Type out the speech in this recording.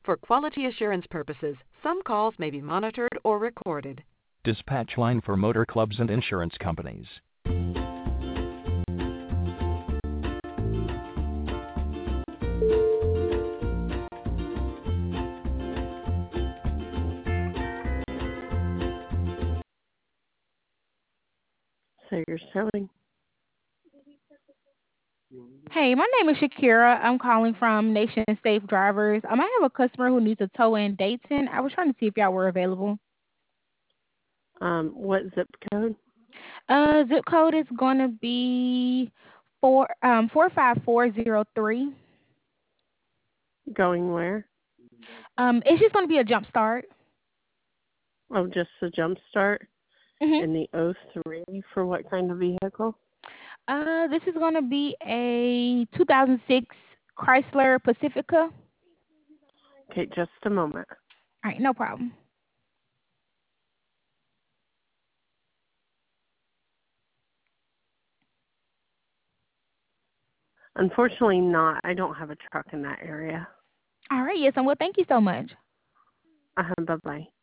For quality assurance purposes, some calls may be monitored or recorded. Dispatch line for motor clubs and insurance companies. So you're selling? Hey, my name is Shakira. I'm calling from Nation Safe Drivers. I have a customer who needs a tow in Dayton. I was trying to see if y'all were available. What zip code? Zip code is going to be 45403. Going where? It's just going to be a jump start. Oh, just the jump start? Mhm. In the O3 for what kind of vehicle? This is going to be a 2006 Chrysler Pacifica. Okay, just a moment. All right, no problem. Unfortunately not. I don't have a truck in that area. All right, yes, and well, thank you so much. Bye-bye.